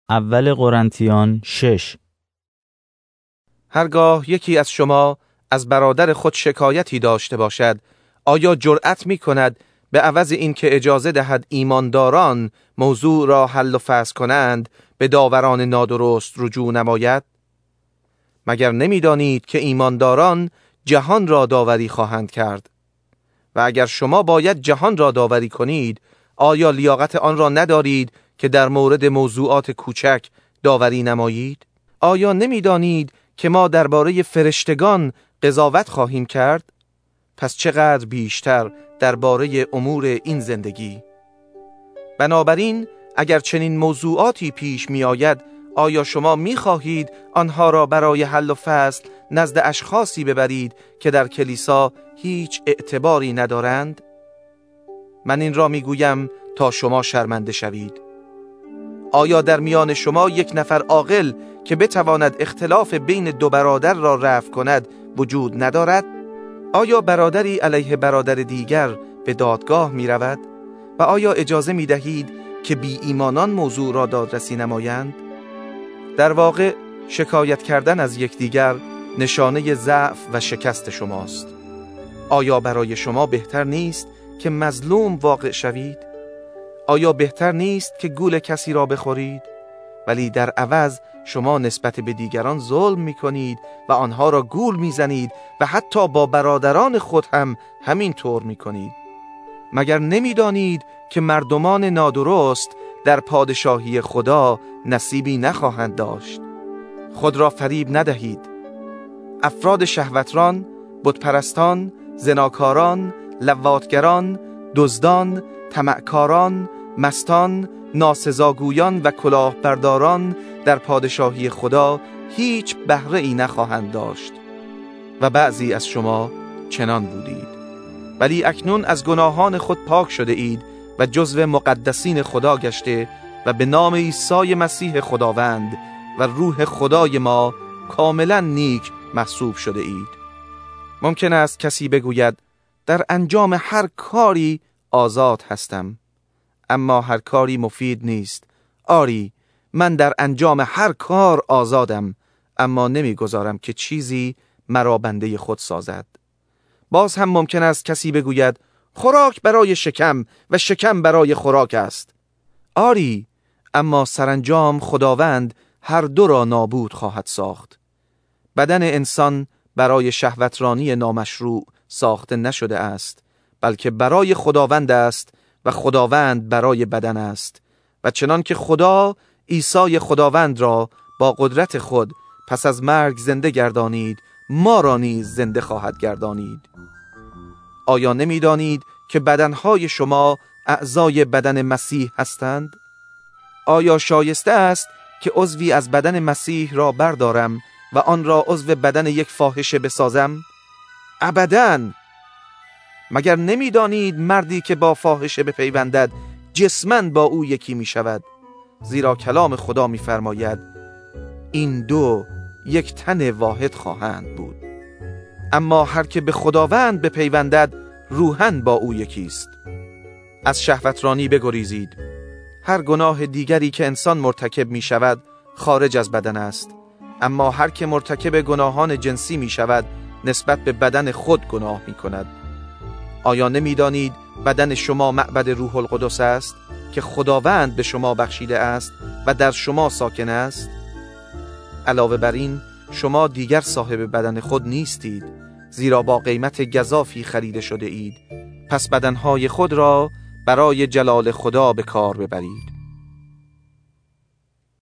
اول قرنتیان 6. هرگاه یکی از شما از برادر خود شکایتی داشته باشد، آیا جرأت می کند به عوض این که اجازه دهد ایمانداران موضوع را حل و فصل کنند به داوران نادرست رجوع نماید؟ مگر نمی دانید که ایمانداران جهان را داوری خواهند کرد؟ و اگر شما باید جهان را داوری کنید، آیا لیاقت آن را ندارید که در مورد موضوعات کوچک داوری نمایید؟ آیا نمی دانید که ما درباره فرشتگان قضاوت خواهیم کرد؟ پس چقدر بیشتر درباره امور این زندگی. بنابراین اگر چنین موضوعاتی پیش می آید، آیا شما می خواهید آنها را برای حل و فصل نزد اشخاصی ببرید که در کلیسا هیچ اعتباری ندارند؟ من این را می گویم تا شما شرمنده شوید. آیا در میان شما یک نفر عاقل که بتواند اختلاف بین دو برادر را رفع کند وجود ندارد؟ آیا برادری علیه برادر دیگر به دادگاه می رود؟ و آیا اجازه می دهید که بی ایمانان موضوع را دادرسی نمایند؟ در واقع شکایت کردن از یکدیگر نشانه ضعف و شکست شماست. آیا برای شما بهتر نیست که مظلوم واقع شوید؟ آیا بهتر نیست که گول کسی را بخورید؟ ولی در عوض شما نسبت به دیگران ظلم می کنید و آنها را گول می زنید و حتی با برادران خود هم همین طور می کنید. مگر نمی دانید که مردمان نادرست در پادشاهی خدا نصیبی نخواهند داشت؟ خود را فریب ندهید. افراد شهوتران، بتپرستان، زناکاران، لواطگران، دزدان، طمعکاران، مستان، ناسزاگویان و کلاهبرداران در پادشاهی خدا هیچ بهره ای نخواهند داشت. و بعضی از شما چنان بودید، ولی اکنون از گناهان خود پاک شده اید و جزو مقدسین خدا گشته و به نام عیسی مسیح خداوند و روح خدای ما کاملا نیک محسوب شده اید. ممکن است کسی بگوید در انجام هر کاری آزاد هستم، اما هر کاری مفید نیست. آری، من در انجام هر کار آزادم، اما نمیگذارم که چیزی مرا بنده خود سازد. باز هم ممکن است کسی بگوید خوراک برای شکم و شکم برای خوراک است. آری، اما سرانجام خداوند هر دو را نابود خواهد ساخت. بدن انسان برای شهوترانی نامشروع ساخته نشده است، بلکه برای خداوند است و خداوند برای بدن است. و چنان که خدا عیسی خداوند را با قدرت خود پس از مرگ زنده گردانید، ما را نیز زنده خواهد گردانید. آیا نمی دانید که بدنهای شما اعضای بدن مسیح هستند؟ آیا شایسته است که عضوی از بدن مسیح را بردارم و آن را عضو بدن یک فاحشه بسازم؟ ابداً. مگر نمی دانید مردی که با فاحشه بپیوندد جسماً با او یکی می شود؟ زیرا کلام خدا می فرماید این دو یک تن واحد خواهند بود. اما هر که به خداوند بپیوندد روحاً با او یکی است. از شهوترانی بگریزید. هر گناه دیگری که انسان مرتکب می شود خارج از بدن است، اما هر که مرتکب گناهان جنسی می شود نسبت به بدن خود گناه می کند. آیا نمی دانید بدن شما معبد روح القدس است که خداوند به شما بخشیده است و در شما ساکن است؟ علاوه بر این شما دیگر صاحب بدن خود نیستید، زیرا با قیمت گزافی خریده شده اید. پس بدنهای خود را برای جلال خدا به کار ببرید.